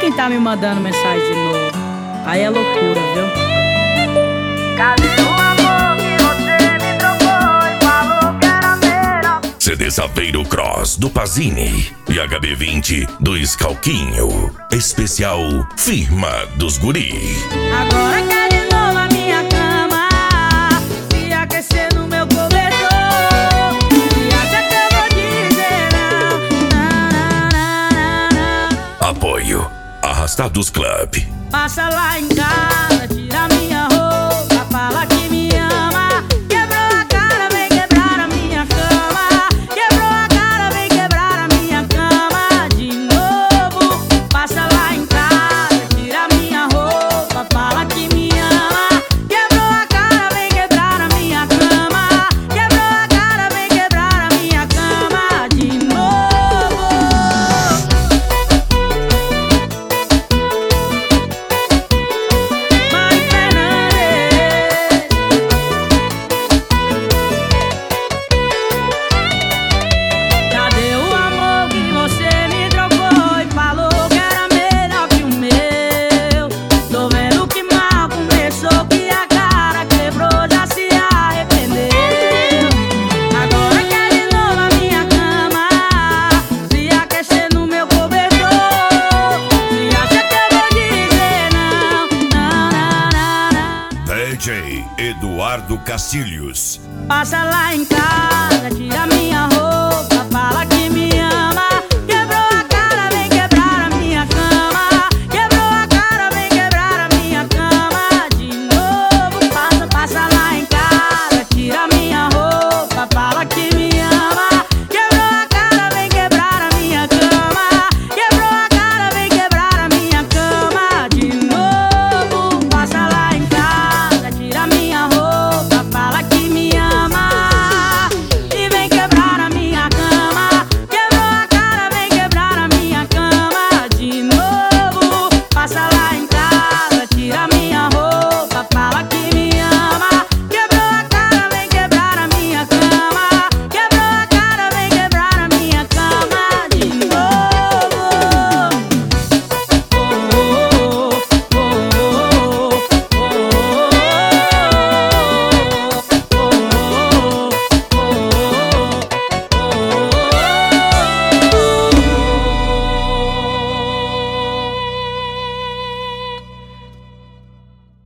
quem tá me mandando mensagem de novo. Aí é loucura, viu? Cadê o amor que você me trocou e falou que era melhor? CD Saveiro Cross do Pazini e HB20 do Scalquinho. Especial Firma dos Guri. Agora quer de novo a minha cama, se aquecer no meu cobertor. E acha que eu vou dizer não. Apoio Arrastados Club. Passa lá em casa, tira minha roupa, fala que me ama. Quebrou a cara, vem quebrar a minha cama. Quebrou a cara, vem quebrar a minha cama de novo. Passa lá em casa, tira minha roupa, fala que me ama. Quebrou a cara, vem quebrar a minha cama. Quebrou a cara, vem quebrar a minha cama de novo. Mari Fernandes, cadê o amor que você me trocou e falou que era melhor que o meu? Tô vendo que mal começou, que a cara quebrou, já se arrependeu. Agora quer de novo a minha cama, se aquecer no meu cobertor. Se acha que eu vou dizer não, não, não, não, não. DJ Eduardo Castilhos. Passa lá em casa, tira minha roupa.